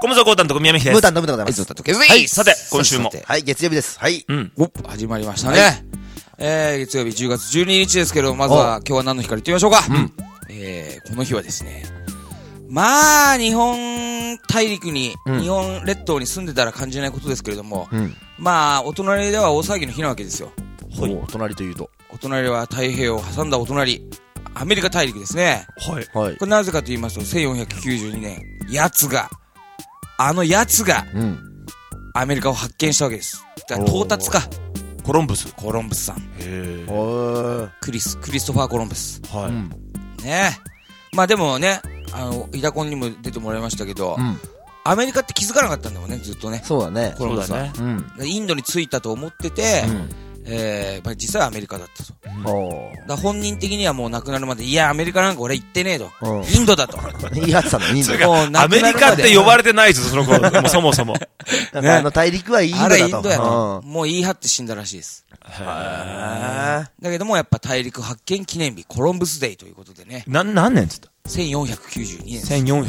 コムゾコータンと小宮美です。 ムータンとムータンでございます。 はい、さて、今週も。 はい、月曜日です。はい。 始まりましたね。月曜日10月12日ですけど、まずは今日は何の日から言ってみましょうか。この日はですね、まあ、日本大陸に、日本列島に住んでたら感じないことですけれども、まあ、お隣では大騒ぎの日なわけですよ。 はい。お隣というと。 お隣は太平洋を挟んだお隣、アメリカ大陸ですね。 はい。 はい。 これなぜかと言いますと、1492年、あのやつが、アメリカを発見したわけです。だから到達か。 コロンブスさん。 へクリストファー・コロンブス。 はい。 ねえ。まあでもね、イダコンにも出てもらいましたけど、アメリカって気づかなかったんだもんね、ずっとね。 そうだね。 コロンブスは。インドに着いたと思ってて、実際はアメリカだったと。だ本人的にはもう亡くなるまで、いや、アメリカなんか俺行ってねえと。インドだと。 言い張ってたの、インド。 アメリカって呼ばれてないぞ、その頃。もうそもそも。 大陸はインドだと。 あれインドやと。もう言い張って死んだらしいです。だけどもやっぱ大陸発見記念日、コロンブスデーということでね。 何年つった ?1492 年。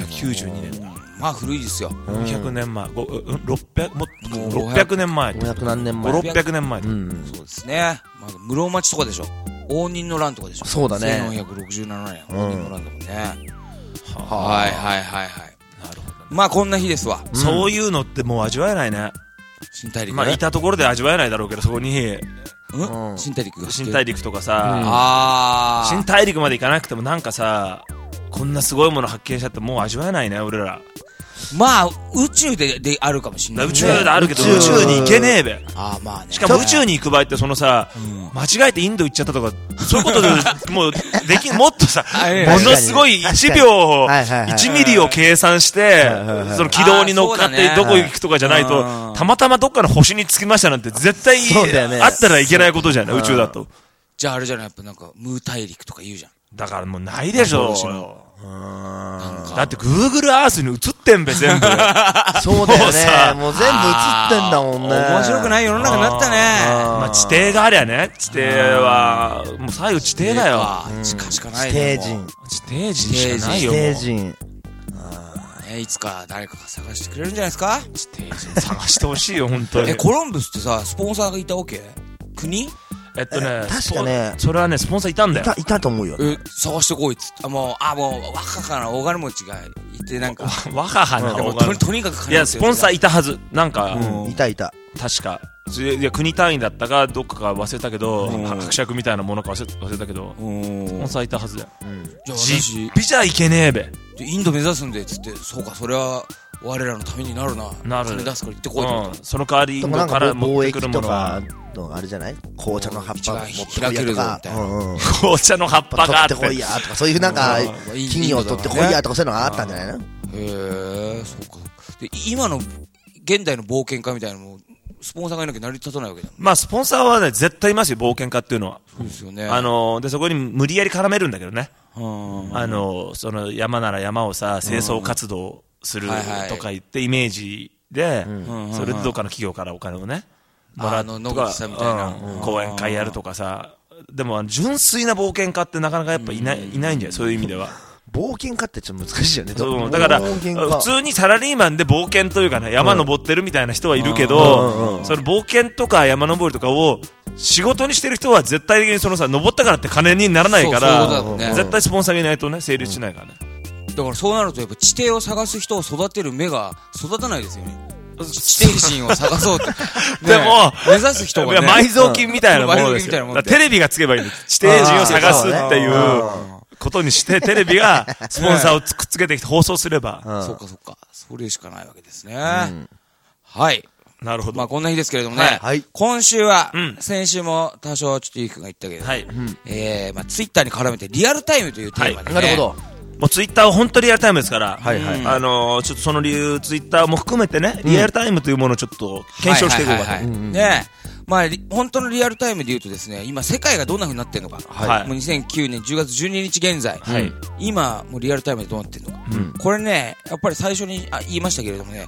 1492年だ。 まあ古いですよ。 400年前。600年前。 500何年前。 600年前。 そうですね。まあ、室町とかでしょ。応仁の乱とかでしょ。 そうだね。 1467年。応仁の乱だもんね。はい。なるほど。まあこんな日ですわ。 そういうのってもう味わえないね。 新大陸。 まあいたところで味わえないだろうけど、そこに。 新大陸が。 新大陸とかさ。新大陸まで行かなくてもなんかさ、こんなすごいもの発見しちゃってもう味わえないね、俺ら。 まあ、宇宙であるかもしれない。 宇宙であるけど、宇宙に行けねえべ。 まあね。 しかも宇宙に行く場合ってそのさ、間違えてインド行っちゃったとか、そういうことで、もう、もっとさ、ものすごい1秒、1ミリを計算して、その軌道に乗っかってどこ行くとかじゃないと、たまたまどっかの星に着きましたなんて絶対あったらいけないことじゃない、宇宙だと。 じゃああれじゃない、やっぱなんか、ムー大陸とか言うじゃん。 だからもうないでしょ。だって Google Earth に映ってんべ、全部。 そうだよね。もう全部映ってんだもんね。 面白くない世の中になったね。 まあ地底がありゃね。地底は、もう最後地底だよ。 地下しかない地底人。 地底人しかないよ。 地底人。 いつか誰かが探してくれるんじゃないですか。 地底人探してほしいよ、本当に。 コロンブスってさ、スポンサーがいたわけ？国？ 確かね。 それはね、スポンサーいたんだよ。 いたと思うよ。 探してこいっつって。もう、若かな大金持ちがいて、なんか。 若はな大金持ち。 とにかく金持ち。 いや、スポンサーいたはず。なんか、 いた。 確か。いや、国単位だったか、どっかか忘れたけど、伯爵みたいなものか忘れたけど、スポンサーいたはずだよ。実費じゃいけねえべ。 インド目指すんで、つって、そうか、それは、我らのためになるな。金出すから行ってこいと。 その代わりインドから持ってくるものは。 あれじゃない紅茶の葉っぱ持って開けるぞみたいな。 紅茶の葉っぱがあって。 取ってこいやとか、そういうなんか、金を取ってこいやとかそういうのがあったんじゃないの？ へえ、そうか。で、今の、現代の冒険家みたいなのも、スポンサーがいなきゃ成り立たないわけだ。 まあ、スポンサーはね、絶対いますよ、冒険家っていうのは。 そうですよね。 で、そこに無理やり絡めるんだけどね。その山なら山をさ、清掃活動するとか言ってイメージで、それでどっかの企業からお金をね、もらうとか、講演会やるとかさ。でも、純粋な冒険家ってなかなかやっぱいないんじゃない？そういう意味では。 冒険家ってちょっと難しいよね。 そう、だから、普通にサラリーマンで冒険というかね、山登ってるみたいな人はいるけど、その冒険とか山登りとかを仕事にしてる人は絶対的にそのさ、登ったからって金にならないから、絶対スポンサーがいないとね、成立しないからね。 だからそうなるとやっぱ地底を探す人を育てる目が育たないですよね。地底人を探そうって。 でも、 目指す人がね。 埋蔵金みたいなものですよ。テレビがつけばいいんです。地底人を探すっていうことにして、テレビがスポンサーをくっつけてきて放送すれば。 そうか。それしかないわけですね。はい。 なるほど。 まあこんな日ですけれどもね。今週は、先週も多少ちょっとゆうきくんが言ったけど、まあツイッターに絡めてリアルタイムというテーマでね。 なるほど。 もうツイッターは本当にリアルタイムですから、ちょっとその理由、ツイッターも含めてね、リアルタイムというものをちょっと検証していこうかと。 ねまあ、本当のリアルタイムで言うとですね、今世界がどんな風になってるのか。もう2009年10月12日現在。今、もうリアルタイムでどうなってるのか。これね、やっぱり最初に言いましたけれどもね、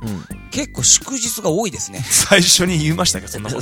結構祝日が多いですね。 最初に言いましたけど、そんなこと。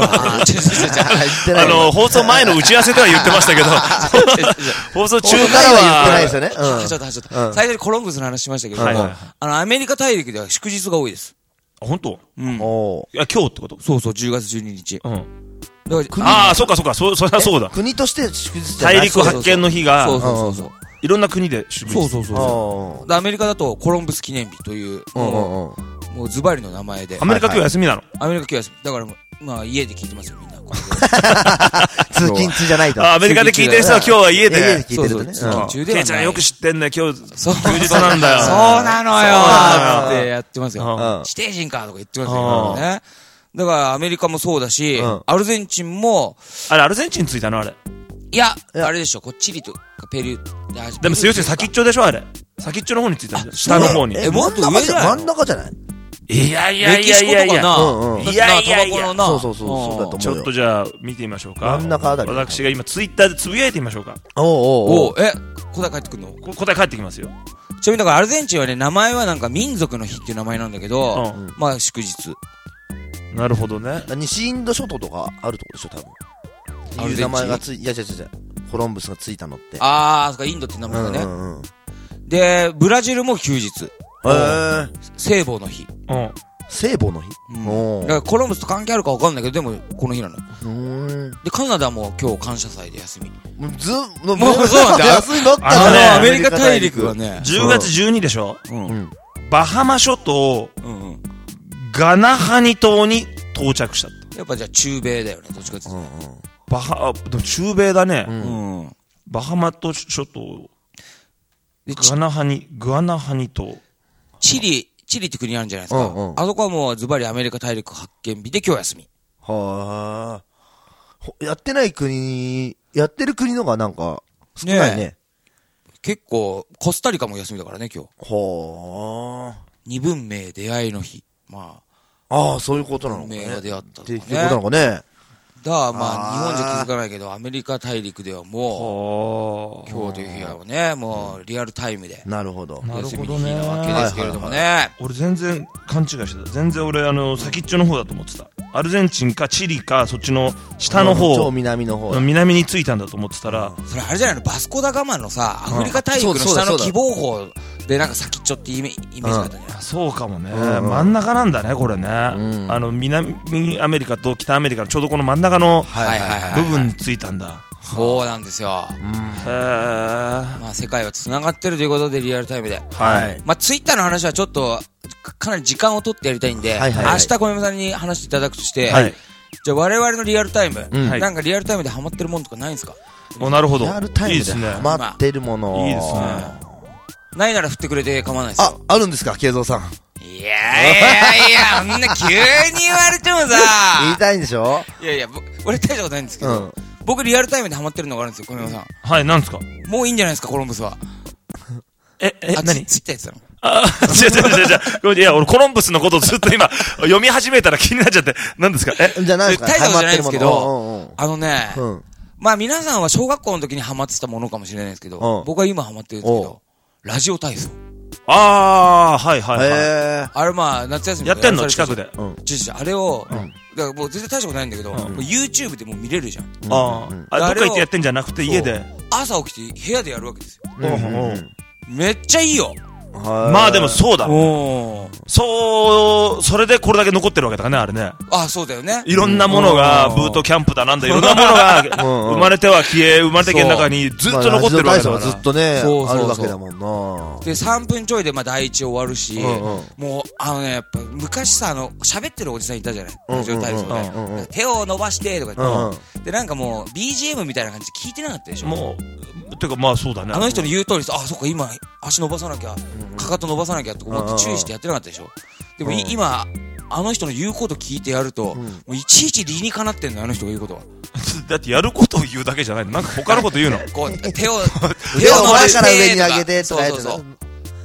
放送前の打ち合わせでは言ってましたけど、放送中からは言ってないですよね。 ちょっと。最初にコロンブスの話しましたけども、アメリカ大陸では祝日が多いです。 本当？ うん。 いや、今日ってこと？ そうそう、10月12日。 うん。ああ、そうか、そりゃそうだ。 国として祝日大陸発見の日が、 そう。 いろんな国で祝日。 そう。アメリカだとコロンブス記念日という、もうズバリの名前で。 アメリカ今日休みなの？ アメリカ今日休み。だから、まあ家で聞いてますよ、みんな。 通勤中じゃないと。 アメリカで聞いてる人は今日は家で。 聞いてるとね。 通勤中ではない。 ケイちゃんよく知ってんね、今日、休日なんだよ。 そうなのよってやってますよ。指定人かとか言ってますよね。だからアメリカもそうだし、アルゼンチンも。 あれ、アルゼンチンついたのあれ。 いや、あれでしょ、チリとかペルー。 でも、要するに先っちょでしょ、あれ。先っちょの方についたんだよ。下の方に。 もっと上じゃない？真ん中じゃない？ いや。 メキシコとかな。 いや。 そうだと思うよ。 ちょっとじゃあ、見てみましょうか。 真ん中あたり。 私が今、ツイッターでつぶやいてみましょうか。 答え返ってくるの？ 答え返ってきますよ。 ちなみにだからアルゼンチンはね、名前はなんか民族の日っていう名前なんだけど、まあ祝日。 なるほどね。 西インド諸島とかあるとこでしょ、多分。いう名前がいや、違う。コロンブスがついたのって。 あー、そっか、インドって名前がね。で、ブラジルも休日。聖母の日。 聖母の日？ だからコロンブスと関係あるか分かんないけど、でもこの日なの。で、カナダも今日感謝祭で休み。 もうそうなんだよ。休みだったね。アメリカ大陸はね。 10月12でしょ？バハマ諸島、ガナハニ島に到着したって。 やっぱじゃあ中米だよね、どっちかっていうと。 でも中米だね。バハマ諸島、グアナハニ島。 チリって国あるんじゃないですか。あそこはもうズバリアメリカ大陸発見日で今日休み。 はあ。やってる国のがなんか少ないね。 結構、コスタリカも休みだからね、今日。 はあ。 二文明出会いの日。まあ。ああ、そういうことなのかね。 文明が出会ったっていうことなのかね。 だからまあ、日本じゃ気づかないけど、アメリカ大陸ではもう、今日という日はね、もうリアルタイムで。 なるほど。 休みの日なわけですけれどもね。 俺全然勘違いしてた。全然俺先っちょの方だと思ってた。アルゼンチンかチリか、そっちの下の方。 超南の方。 南に着いたんだと思ってたら。 それあれじゃないの？バスコダガマンのさ、アフリカ大陸の下の希望峰でなんか先っちょってイメージだったんじゃない？ そうかもね。真ん中なんだね、これね。南アメリカと北アメリカのちょうどこの真ん中の部分についたんだ。 そうなんですよ。まあ世界は繋がってるということでリアルタイムで。まあツイッターの話はちょっとかなり時間を取ってやりたいんで、明日小山さんに話していただくとして、じゃあ我々のリアルタイム、なんかリアルタイムでハマってるもんとかないんですか？ なるほど。 リアルタイムでハマってるもの。 いいですね。 ないなら振ってくれて構わないですよ。 あるんですか、慶三さん。 いや、あんな急に言われてもさ。 言いたいんでしょ？ いや、俺大したことないんですけど、僕リアルタイムでハマってるのがあるんですよ、小山さん。 はい、なんですか？ もういいんじゃないですか、コロンブスは。 何？ ツイッターやってたの？ 違う。いや、俺コロンブスのことをずっと今、読み始めたら気になっちゃって、何ですか？ じゃないですか？ 大したことじゃないんですけど、まあ皆さんは小学校の時にハマってたものかもしれないですけど、僕は今ハマってるんですけど、ラジオ体操。 はい。 あれまあ、夏休みやってんの近くで。 あれを、だからもう全然大したことないんだけど、YouTube でもう見れるじゃん。 どっか行ってやってんじゃなくて家で。 朝起きて部屋でやるわけですよ。めっちゃいいよ。 まあでもそうだ。それでこれだけ残ってるわけだからね、あれね。 そうだよね。 いろんなものが、ブートキャンプだなんだ、いろんなものが、生まれては消え、生まれてけの中にずっと残ってるわけだから。 ずっとね、あるわけだもんな。 で、3分ちょいでまあ第一終わるし、もう、やっぱ昔さ、喋ってるおじさんいたじゃない。ラジオ体操で。手を伸ばしてとか言って。で、なんかもう、BGM みたいな感じで聞いてなかったでしょ。 もう、てかまあそうだね。 あの人の言う通りさ、そっか、今、足伸ばさなきゃ、かかと伸ばさなきゃと思って注意してやってなかったでしょ。でも今、あの人の言うこと聞いてやると、もういちいち理にかなってんの、あの人が言うことは。 だってやることを言うだけじゃないの？なんか他のこと言うの？ こう、手を伸ばしてから上に上げてとかやつ。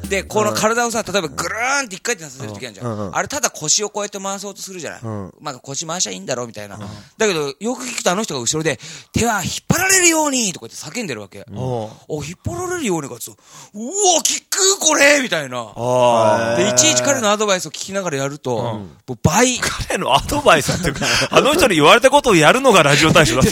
で、この体をさ、例えばぐるーんって一回転させるときあるじゃん。あれただ腰をこうやって回そうとするじゃない。まあ腰回しゃいいんだろうみたいな。だけど、よく聞くとあの人が後ろで、手は引っ張られるようにとか言って叫んでるわけ。お、引っ張られるようにかつ、うお、キックこれみたいな。で、いちいち彼のアドバイスを聞きながらやると、もう倍。 彼のアドバイスっていうか、あの人に言われたことをやるのがラジオ大賞だって。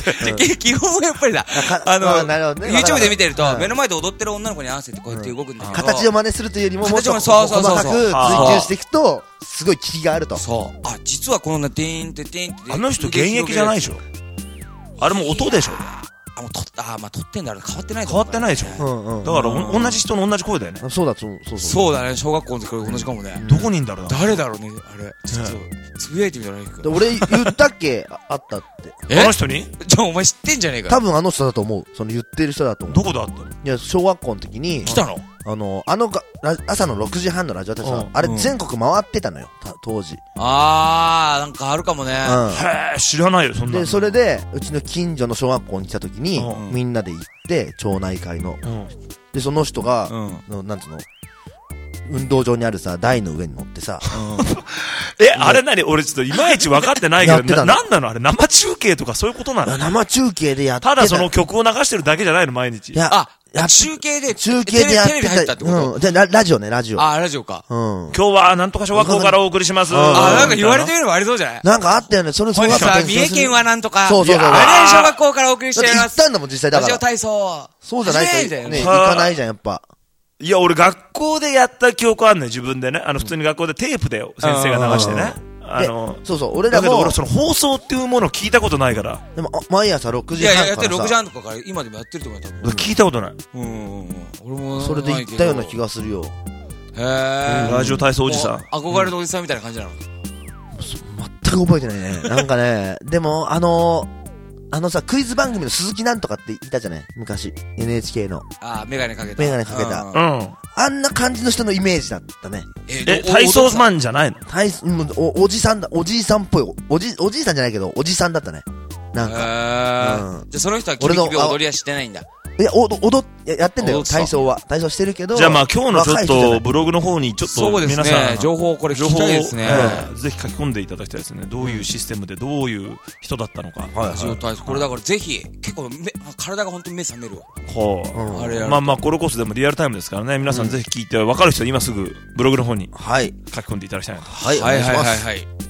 基本はやっぱりだ。YouTube で見てると、目の前で踊ってる女の子に合わせてこうやって動くんだけど。 形を真似するというよりも、もっと細かく追求していくと、すごい効きがあると。 そう。あ、実はこのね、デーンってデーンって。 あの人現役じゃないでしょ。あれも音でしょ。 まあ、撮ってんだろう。変わってない変わってないでしょ。だから、同じ人の同じ声だよね。 そうだ、 そうだね。小学校の時から同じかもね。 どこにいんだろうな。 誰だろうね、あれ。ちょっと、つぶやいてみたらいいか。 俺言ったっけあったって。 あの人にお前知ってんじゃねえか。 多分あの人だと思う。その言ってる人だと思う。 どこで会ったの？ いや、小学校の時に。 来たの？ 朝の6時半のラジオだったあれ全国回ってたのよ、当時。 なんかあるかもね。 へぇ、知らないよ、そんな。 で、それで、うちの近所の小学校に来た時に、みんなで行って、町内会の。で、その人が、なんつうの、運動場にあるさ、台の上に乗ってさ。 あれ何？俺ちょっといまいち分かってないけど、なんなのあれ生中継とかそういうことなの？ 生中継でやってた。 ただその曲を流してるだけじゃないの、毎日。 いや、 中継でやってたってこと？じゃラジオね、ラジオ。 ラジオか。 今日はなんとか小学校からお送りします。 なんか言われてみればありそうじゃない？ なんかあったよね、それ小学校。 三重県はなんとか。 そう。 何々小学校からお送りしています。 行ったんだもん、実際だから。 ラジオ体操。 そうじゃないとね、行かないじゃん、やっぱ。 いや、俺学校でやった記憶あんねん、自分でね。普通に学校でテープで先生が流してね。 そう、俺らも。だけど俺その放送っていうものを聞いたことないから。 でも、毎朝6時半からさ。 いや、やってる6時半とかから今でもやってると思うよ、多分。 聞いたことない。 俺も。 それで行ったような気がするよ。 ラジオ体操おじさん。 憧れのおじさんみたいな感じなの？ 全く覚えてないね。なんかね、でも、さ、クイズ番組の鈴木なんとかっていたじゃない昔。NHK の。 メガネかけた。 メガネかけた。あんな感じの人のイメージだったね。 体操マンじゃないの？ おじさんだ、おじいさんっぽい。おじいさんじゃないけど、おじさんだったね。なんか。 じゃあその人はキビキビ踊りはしてないんだ。 いや、やってんだよ、体操は。体操してるけど。 じゃあまあ今日のちょっとブログの方にちょっと皆さん。 情報これ聞きたいですね。 ぜひ書き込んでいただきたいですね。どういうシステムでどういう人だったのか。 これだからぜひ、結構体が本当に目覚めるわ。 まあこれこそでもリアルタイムですからね。皆さんぜひ聞いて分かる人は今すぐブログの方に書き込んでいただきたいなと。 はい、お願いします。